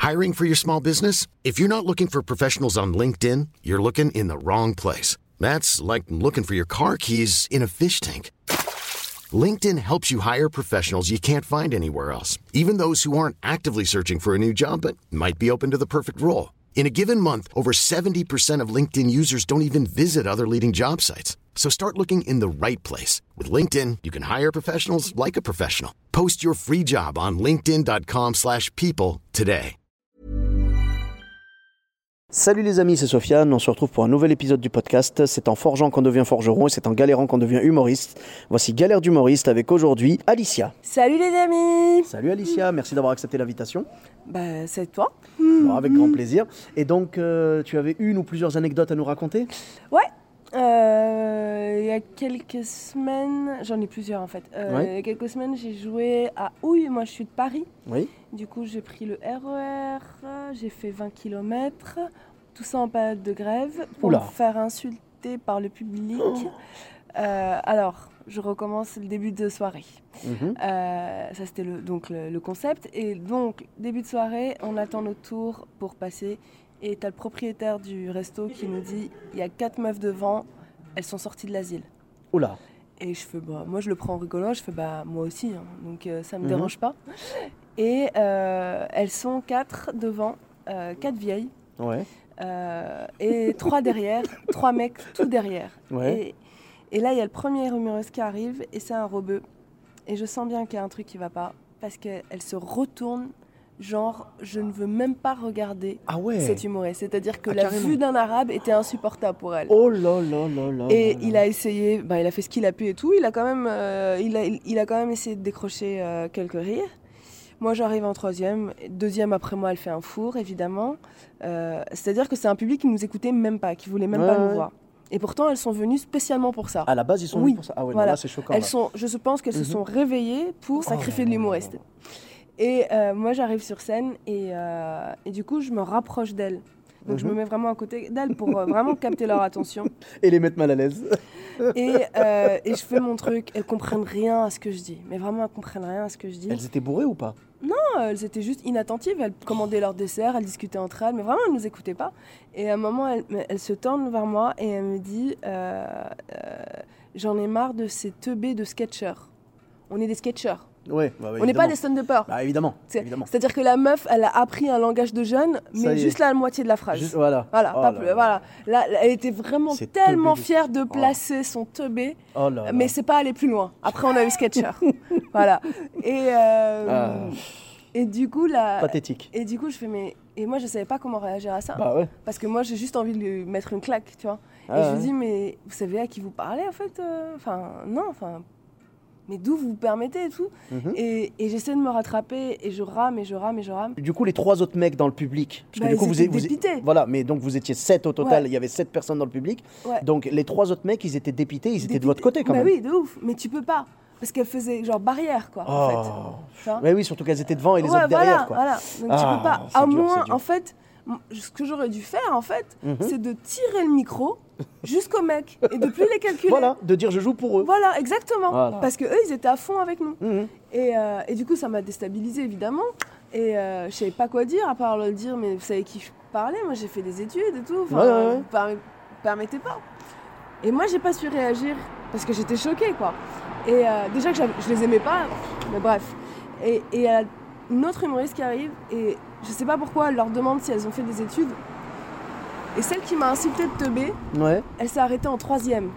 Hiring for your small business? If you're not looking for professionals on LinkedIn, you're looking in the wrong place. That's like looking for your car keys in a fish tank. LinkedIn helps you hire professionals you can't find anywhere else, even those who aren't actively searching for a new job but might be open to the perfect role. In a given month, over 70% of LinkedIn users don't even visit other leading job sites. So start looking in the right place. With LinkedIn, you can hire professionals like a professional. Post your free job on linkedin.com/people today. Salut les amis, c'est Sofiane, on se retrouve pour un nouvel épisode du podcast. C'est en forgeant qu'on devient forgeron et c'est en galérant qu'on devient humoriste. Voici Galère d'humoriste avec aujourd'hui Alicia. Salut les amis. Salut Alicia, merci d'avoir accepté l'invitation. Bah c'est toi. Bon, avec grand plaisir. Et donc tu avais une ou plusieurs anecdotes à nous raconter ? Ouais. Il y a quelques semaines, j'en ai plusieurs en fait. Ouais. Il y a quelques semaines, j'ai joué à Houille. Moi, je suis de Paris. Oui. Du coup, j'ai pris le RER, j'ai fait 20 km, tout ça en période de grève, pour Oula. me faire insulter par le public. Alors, je recommence le début de soirée. Ça, c'était le concept. Et donc, début de soirée, on attend notre tour pour passer. Et t'as le propriétaire du resto qui nous dit il y a 4 meufs devant, elles sont sorties de l'asile. Oula. Et je fais moi je le prends en rigolant, je fais moi aussi, hein, donc ça me dérange pas. Et elles sont 4 devant, 4 vieilles. Ouais. Et 3 derrière, 3 mecs tout derrière. Ouais. Et là il y a le premier humoriste qui arrive et c'est un rebeu. Et je sens bien qu'il y a un truc qui va pas parce qu'elle se retourne. Genre, je ne veux même pas regarder cet humoriste. C'est-à-dire que la carrément. vue d'un arabe était insupportable pour elle. Oh là là là là. Et là il là. a essayé, il a fait ce qu'il a pu et tout. Il a quand même, il a quand même essayé de décrocher quelques rires. Moi, j'arrive en troisième. Deuxième, après moi, elle fait un four, évidemment. C'est-à-dire que c'est un public qui nous écoutait même pas, qui voulait même pas nous voir. Et pourtant, elles sont venues spécialement pour ça. À la base, ils sont venus pour ça. Ah ouais, voilà. là, c'est choquant. Je pense qu'elles se sont réveillées pour sacrifier de l'humoriste. Et moi, j'arrive sur scène et du coup, je me rapproche d'elles. Donc, je me mets vraiment à côté d'elles pour vraiment capter leur attention. Et les mettre mal à l'aise. Et je fais mon truc. Elles comprennent rien à ce que je dis. Mais vraiment, elles comprennent rien à ce que je dis. Elles étaient bourrées ou pas ? Non, elles étaient juste inattentives. Elles commandaient leur dessert, elles discutaient entre elles. Mais vraiment, elles ne nous écoutaient pas. Et à un moment, elle se tourne vers moi et elle me dit j'en ai marre de ces teubés de sketchers. On est des sketchers. Ouais, on n'est pas des stand-uppers. Bah évidemment. C'est-à-dire que la meuf, elle a appris un langage de jeune, mais juste la moitié de la phrase. Voilà. Voilà, Oh pas là plus. là. Voilà. Là, elle était vraiment C'est tellement teubé de- fière de placer son teubé, Oh là là. mais c'est pas aller plus loin. Après, on a eu Sketcher. Voilà. Et du coup, là. Pathétique. Et du coup, je fais et moi, je savais pas comment réagir à ça. Bah ouais. Parce que moi, j'ai juste envie de lui mettre une claque, tu vois. Ah et je ouais. lui dis, mais vous savez à qui vous parlez, en fait non, mais d'où vous permettez et tout. Et j'essaie de me rattraper et je rame. Du coup, les 3 autres mecs dans le public, parce que du coup, ils étaient dépités. voilà, mais donc vous étiez 7 au total, Ouais. il y avait 7 personnes dans le public. Ouais. Donc les 3 autres mecs, ils étaient dépités, ils étaient de votre côté quand même. Oui, de ouf. Mais tu peux pas. Parce qu'elle faisait genre barrière, quoi, en fait. Tu vois. Mais oui, surtout qu'elles étaient devant et les autres derrière, quoi. Voilà. Donc tu peux pas. c'est À dur, moins, c'est dur. en fait, ce que j'aurais dû faire, en fait, c'est de tirer le micro jusqu'au mec et de plus les calculer. Voilà, de dire je joue pour eux. Voilà, exactement. Voilà. Parce que eux, ils étaient à fond avec nous. Et du coup, ça m'a déstabilisée, évidemment. Et je savais pas quoi dire, à part leur dire, mais vous savez qui je parlais, moi j'ai fait des études et tout. Ouais. Vous permettez pas. Et moi, j'ai pas su réagir parce que j'étais choquée, quoi. Et déjà que je les aimais pas, mais bref. Et il y a une autre humoriste qui arrive et je sais pas pourquoi elle leur demande si elles ont fait des études. Et celle qui m'a insultée de teubé, elle s'est arrêtée en 3e.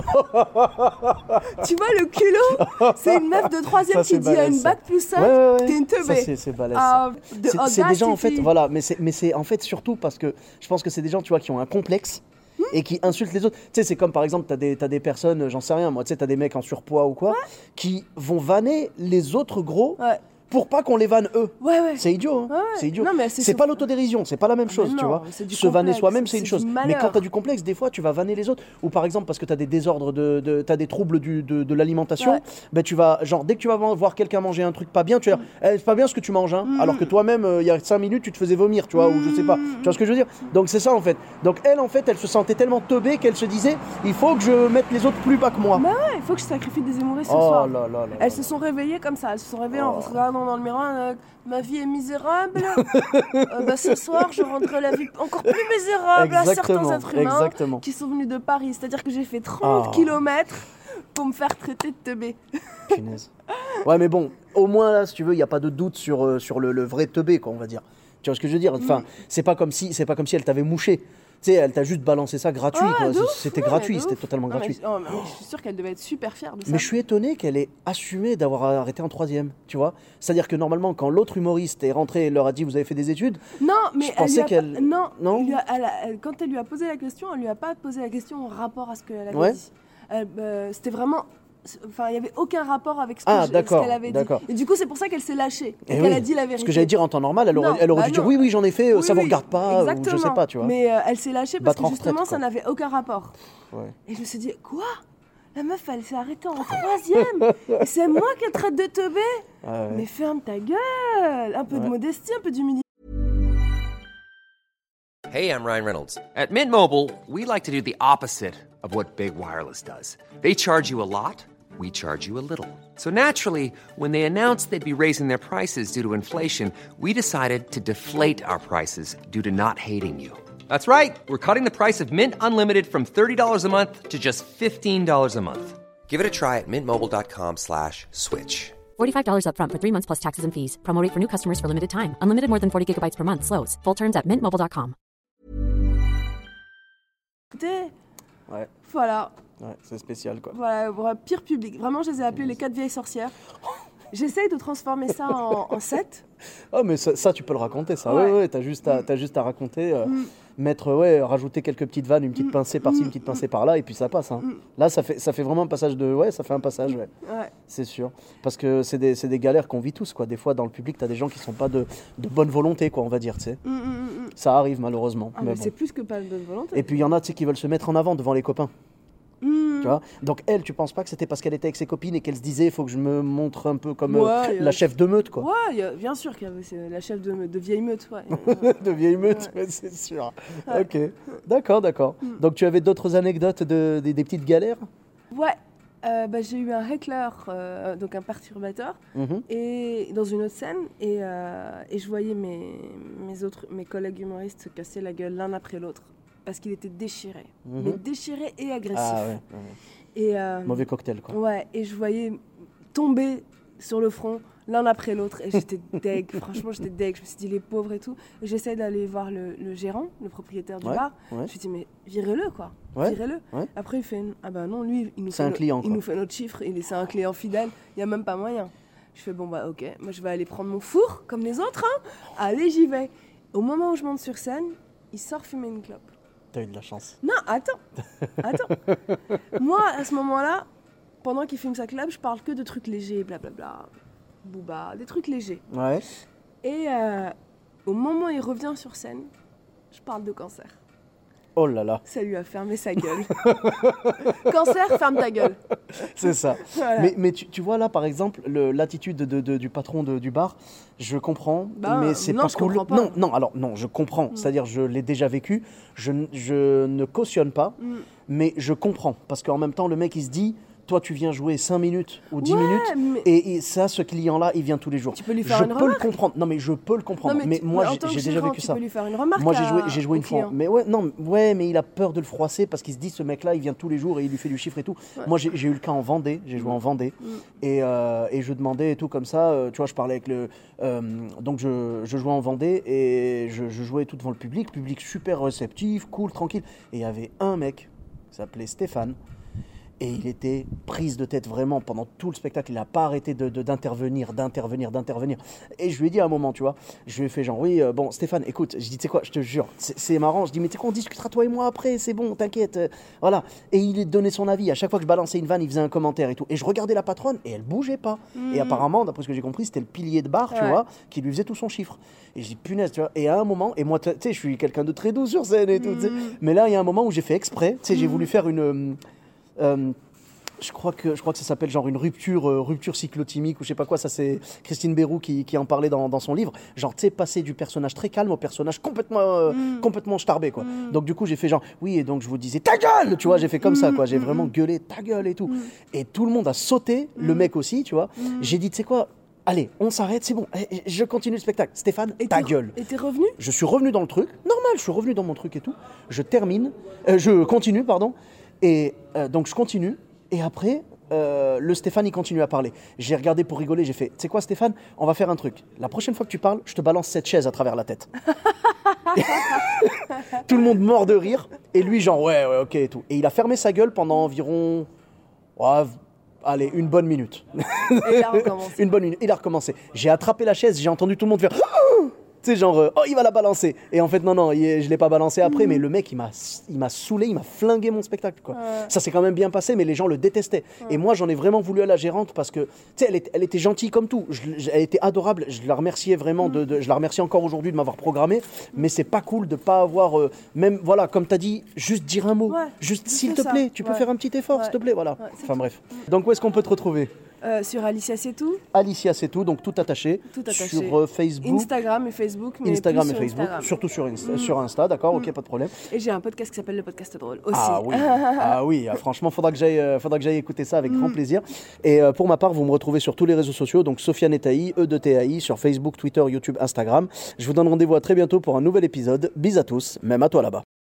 Tu vois le culot, c'est une meuf de 3e Ça, qui c'est dit à balèze, une ça. bac plus 5, Ouais. t'es une teubée. Ça, c'est balèze. C'est des gens en fait, voilà, mais c'est en fait surtout parce que je pense que c'est des gens, tu vois, qui ont un complexe. Et qui insultent les autres. Tu sais, c'est comme par exemple, t'as des personnes, j'en sais rien, moi, tu sais, t'as des mecs en surpoids ou quoi, qui vont vanner les autres gros pour pas qu'on les vanne eux. C'est idiot, hein. C'est idiot. Non, mais c'est pas l'autodérision, c'est pas la même chose, non, tu vois. c'est du Se vanner complexe, soi-même, c'est une c'est chose. du Mais malheur. quand t'as du complexe, des fois, tu vas vanner les autres. Ou par exemple, parce que t'as des désordres, t'as des troubles de l'alimentation, ben tu vas, genre, dès que tu vas voir quelqu'un manger un truc pas bien, tu vas dire, c'est pas bien ce que tu manges, hein. Alors que toi-même, il y a 5 minutes, tu te faisais vomir, tu vois, ou je sais pas. Tu vois ce que je veux dire? Donc c'est ça, en fait. Donc elle, en fait, elle se sentait tellement teubée qu'elle se disait, il faut que je mette les autres plus bas que moi. Bah ouais, il faut que je sacrifie des humoristes ce Oh soir. là là là. Elles se sont réveillées comme ça, elles se sont réveillées en regardant regardant dans le miroir, ma vie est misérable. Ce soir, je rendrai la vie encore plus misérable à certains êtres humains qui sont venus de Paris. C'est-à-dire que j'ai fait 30 kilomètres pour me faire traiter de teubé. Punaise. Ouais, mais bon, au moins là, si tu veux, il n'y a pas de doute sur le vrai teubé, quoi, on va dire. Tu vois ce que je veux dire? Enfin, c'est pas comme si elle t'avait mouché. Tu sais, elle t'a juste balancé ça gratuit. Quoi. C'était gratuit, c'était totalement gratuit. Mais je suis sûre qu'elle devait être super fière de ça. Mais je suis étonné qu'elle ait assumé d'avoir arrêté en 3e, tu vois. C'est-à-dire que normalement, quand l'autre humoriste est rentré et leur a dit vous avez fait des études, non, mais je pensais qu'elle... Non, quand elle lui a posé la question, elle lui a pas posé la question en rapport à ce qu'elle avait dit. C'était vraiment... Enfin, il n'y avait aucun rapport avec ce qu'elle avait dit. Et du coup, c'est pour ça qu'elle s'est lâchée et qu'elle a dit la vérité. Ce que j'allais dire en temps normal, elle aurait dû dire oui, j'en ai fait, ça ne vous regarde pas, ou je sais pas, tu vois. Mais elle s'est lâchée parce que justement, ça n'avait aucun rapport. Ouais. Et je me suis dit, quoi ? La meuf, elle s'est arrêtée en 3e et c'est moi qui traite de teubé. Mais ferme ta gueule. Un peu de modestie, un peu d'humilité. Hey, I'm Ryan Reynolds. At Mint Mobile, we like to do the opposite of what Big Wireless does. They charge you a lot. We charge you a little. So naturally, when they announced they'd be raising their prices due to inflation, we decided to deflate our prices due to not hating you. That's right. We're cutting the price of Mint Unlimited from $30 a month to just $15 a month. Give it a try at mintmobile.com/switch. $45 up front for 3 months plus taxes and fees. Promo rate for new customers for limited time. Unlimited more than 40 gigabytes per month. Slows full terms at mintmobile.com. Ouais. Voilà. Ouais, c'est spécial, quoi. Voilà, pire public. Vraiment, je les ai appelés les 4 vieilles sorcières. J'essaye de transformer ça en 7. Oh, mais ça, tu peux le raconter, ça. Ouais, t'as juste à raconter, rajouter quelques petites vannes, une petite pincée par-ci, une petite pincée par-là, et puis ça passe. Hein. Là, ça fait vraiment un passage ça fait un passage, ouais. C'est sûr. Parce que c'est des galères qu'on vit tous, quoi. Des fois, dans le public, t'as des gens qui sont pas de bonne volonté, quoi, on va dire, tu sais. Ça arrive, malheureusement. Mais bon. C'est plus que pas de bonne volonté. Et puis, il y en a, tu sais, qui veulent se mettre en avant devant les copains. Tu vois. Donc elle, tu penses pas que c'était parce qu'elle était avec ses copines et qu'elle se disait il faut que je me montre un peu comme la chef de meute, quoi. Ouais, bien sûr qu'il y avait la chef de vieille meute, ouais. De vieille meute, ouais, c'est sûr. Ouais. Ok, d'accord. Donc tu avais d'autres anecdotes des petites galères? Ouais. J'ai eu un heckler, donc un perturbateur, et dans une autre scène, et je voyais mes collègues humoristes se casser la gueule l'un après l'autre. Parce qu'il était déchiré. Mais déchiré et agressif. Ah ouais. Et, mauvais cocktail, quoi. Ouais, et je voyais tomber sur le front l'un après l'autre. Et j'étais deg. Franchement, j'étais deg. Je me suis dit, les pauvres et tout. J'essaie d'aller voir le gérant, le propriétaire du bar. Ouais. Je me suis dit, mais virez-le, quoi. Virez-le. Ouais. Après, il fait, non, lui, il nous fait notre chiffre. C'est un client fidèle. Il n'y a même pas moyen. Je fais, ok. Moi, je vais aller prendre mon four, comme les autres. Hein. Allez, j'y vais. Au moment où je monte sur scène, il sort fumer une clope. T'as eu de la chance. Non, attends. Moi, à ce moment-là, pendant qu'il fume sa clope, je parle que de trucs légers, blablabla, booba, des trucs légers. Ouais. Et au moment où il revient sur scène, je parle de cancer. Oh là là. Ça lui a fermé sa gueule. Cancer, ferme ta gueule. C'est ça. Voilà. Mais tu vois là, par exemple, l'attitude du patron du bar, je comprends, mais c'est pas cool. Non, je comprends. C'est-à-dire, je l'ai déjà vécu. Je ne cautionne pas, mais je comprends. Parce qu'en même temps, le mec, il se dit... Toi, tu viens jouer 5 minutes ou 10 minutes, et ça, ce client-là, il vient tous les jours. Tu peux lui faire une remarque. Je peux le comprendre. Non, mais je peux le comprendre. Mais moi, j'ai déjà vécu ça. Tu peux lui faire une remarque. Moi, j'ai joué une fois. Mais mais il a peur de le froisser parce qu'il se dit, ce mec-là, il vient tous les jours et il lui fait du chiffre et tout. Ouais. Moi, j'ai eu le cas en Vendée. J'ai joué en Vendée. Et je demandais et tout comme ça. Tu vois, je parlais avec le... donc, je jouais en Vendée et je jouais tout devant le public. Public super réceptif, cool, tranquille. Et il y avait un mec, qui s'appelait Stéphane. Et il était prise de tête vraiment pendant tout le spectacle. Il n'a pas arrêté d'intervenir. Et je lui ai dit à un moment, tu vois, je lui ai fait genre, oui, bon, Stéphane, écoute, je dis, tu sais quoi, je te jure, c'est marrant. Je dis, mais tu sais quoi, on discutera toi et moi après, c'est bon, t'inquiète. Voilà. Et il donnait son avis. À chaque fois que je balançais une vanne, il faisait un commentaire et tout. Et je regardais la patronne et elle bougeait pas. Et apparemment, d'après ce que j'ai compris, c'était le pilier de bar, tu vois, qui lui faisait tout son chiffre. Et je dis, punaise, tu vois. Et à un moment, et moi, tu sais, je suis quelqu'un de très doux sur scène et tout, tu sais. Mais là, il y a un moment où j'ai fait exprès, tu sais, j'ai voulu faire une... je crois que ça s'appelle genre une rupture cyclotimique ou je sais pas quoi. Ça, c'est Christine Béroux qui en parlait dans son livre. Genre, tu sais, passer du personnage très calme au personnage complètement starbé, quoi. Donc, du coup, j'ai fait genre, oui, et donc je vous disais, ta gueule, tu vois, j'ai fait comme ça, quoi. J'ai vraiment gueulé, ta gueule et tout. Et tout le monde a sauté, le mec aussi, tu vois. J'ai dit, tu sais quoi, allez, on s'arrête, c'est bon, je continue le spectacle. Stéphane, ta gueule. Et t'es revenu? Je suis revenu dans le truc, normal, je suis revenu dans mon truc et tout. Je continue, pardon. Et donc je continue, et après, le Stéphane, il continue à parler. J'ai regardé pour rigoler, j'ai fait, tu sais quoi Stéphane, on va faire un truc. La prochaine fois que tu parles, je te balance cette chaise à travers la tête. Tout le monde mord de rire, et lui genre, ouais, ok et tout. Et il a fermé sa gueule pendant environ, allez, une bonne minute. Et il a recommencé. Une bonne minute, il a recommencé. J'ai attrapé la chaise, j'ai entendu tout le monde faire... Tu sais, genre, il va la balancer. Et en fait, non, je ne l'ai pas balancé après, mais le mec, il m'a saoulé, il m'a flingué mon spectacle, quoi. Ça s'est quand même bien passé, mais les gens le détestaient. Et moi, j'en ai vraiment voulu à la gérante parce que, tu sais, elle était gentille comme tout. Elle était adorable. Je la remerciais vraiment, je la remercie encore aujourd'hui de m'avoir programmé. Mais c'est pas cool de pas avoir, même, voilà, comme tu as dit, juste dire un mot. Ouais, juste, s'il te plaît, tu peux faire un petit effort, s'il te plaît, voilà. Enfin, bref. Donc, où est-ce qu'on peut te retrouver ? Sur Alicia C'est Tout. Alicia C'est Tout, donc tout attaché. Tout attaché. Sur Facebook. Instagram et Facebook. Mais Instagram plus et sur Facebook. Instagram. Surtout sur Insta, d'accord, ok, pas de problème. Et j'ai un podcast qui s'appelle Le Podcast Drôle aussi. Ah oui, franchement, faudra que j'aille écouter ça avec grand plaisir. Et pour ma part, vous me retrouvez sur tous les réseaux sociaux, donc Sofiane Etaï, E2TAI, sur Facebook, Twitter, YouTube, Instagram. Je vous donne rendez-vous à très bientôt pour un nouvel épisode. Bis à tous, même à toi là-bas.